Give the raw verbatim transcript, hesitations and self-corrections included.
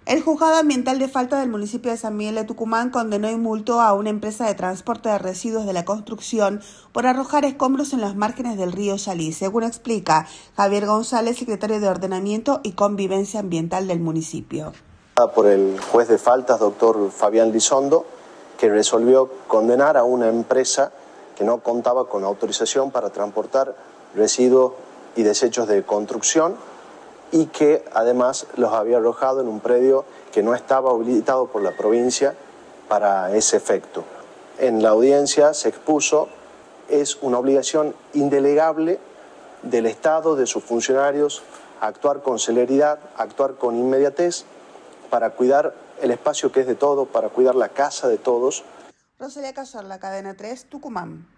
El Juzgado Ambiental de Faltas del municipio de San Miguel de Tucumán condenó y multó a una empresa de transporte de residuos de la construcción por arrojar escombros en las márgenes del río Yalí, según explica Javier González, secretario de Ordenamiento y Convivencia Ambiental del municipio. Por el juez de faltas, doctor Fabián Lizondo, que resolvió condenar a una empresa que no contaba con autorización para transportar residuos y desechos de construcción y que además los había arrojado en un predio que no estaba habilitado por la provincia para ese efecto. En la audiencia se expuso, es una obligación indelegable del Estado, de sus funcionarios, actuar con celeridad, actuar con inmediatez para cuidar el espacio que es de todos, para cuidar la casa de todos. Rosalía Cazorla, Cadena tres, Tucumán.